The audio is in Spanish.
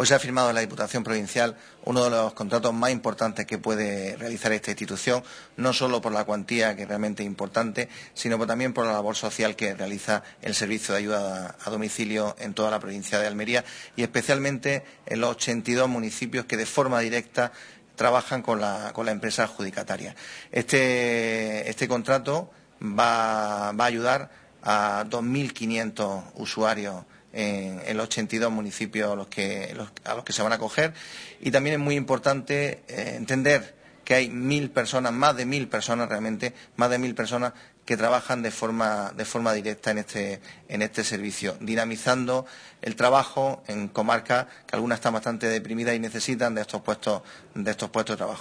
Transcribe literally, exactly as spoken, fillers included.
Hoy se ha firmado en la Diputación Provincial uno de los contratos más importantes que puede realizar esta institución, no solo por la cuantía, que realmente es importante, sino también por la labor social que realiza el servicio de ayuda a domicilio en toda la provincia de Almería y especialmente en los ochenta y dos municipios que de forma directa trabajan con la, con la empresa adjudicataria. Este, este contrato va, va a ayudar a dos mil quinientos usuarios en, en los ochenta y dos municipios a los, que, los, a los que se van a acoger, y también es muy importante eh, entender que hay mil personas, más de mil personas realmente, más de mil personas que trabajan de forma, de forma directa en este, en este servicio, dinamizando el trabajo en comarcas que algunas están bastante deprimidas y necesitan de estos puestos, de estos puestos de trabajo.